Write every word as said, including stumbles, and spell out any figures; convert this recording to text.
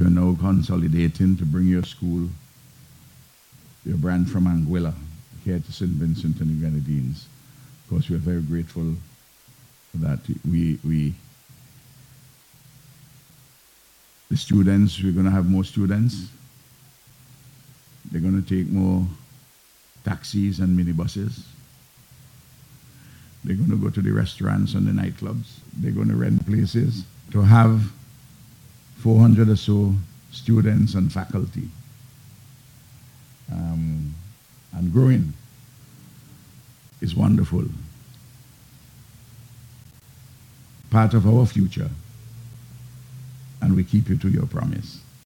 You're now consolidating to bring your school, your brand from Anguilla here to Saint Vincent and the Grenadines. Of course, we're very grateful for that. We, we, the students, we're going to have more students. They're going to take more taxis and minibuses. They're going to go to the restaurants and the nightclubs. They're going to rent places. To have four hundred or so students and faculty um, and growing is wonderful. Part of our future, and we keep you to your promise.